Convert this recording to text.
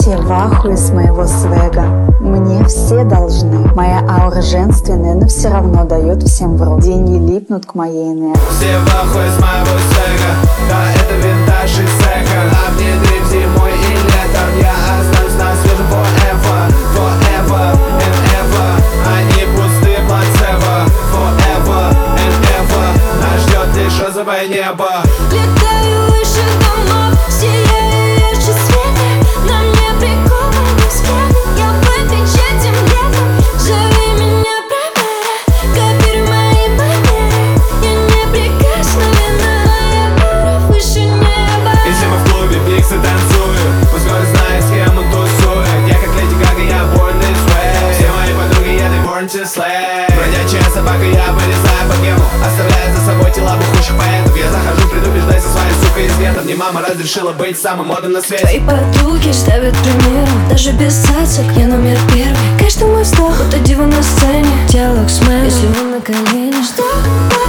Все в ахуе с моего свега, мне все должны. Моя аура женственная, но все равно дает всем в рот. Деньги липнут к моей энергии. Все в ахуе с моего свега, да это винтаж и секонд. А мне дрим зимой и летом, я останусь на свежем forever, forever and ever. Они пустые плацебо, forever and ever. Нас ждет лишь розовое небо. Летаю выше домов, сияю ярче света. На мне прикованы взгляды, я в этим летом. Зови меня Примера, копируй мои манеры. Я неприкосновенна, я пару выше неба. И все мы в клубе, пиксы танцуют, пускай знает, с кем он тусует. Я как Леди Гага, я born this way. Все мои подруги, я born to slay. Бродячая собака, я вырезаю по гему, оставляя за собой тела бухущих поэтов. Я захожу, предупреждай со своей сукой из вентов. Мне мама разрешила быть самым модным на свете. Твои подруги ставят примером, даже без цацок, я номер первый. Каждый мой вздох, будто дива на сцене. Диалог с мэном, если он на коленях. Что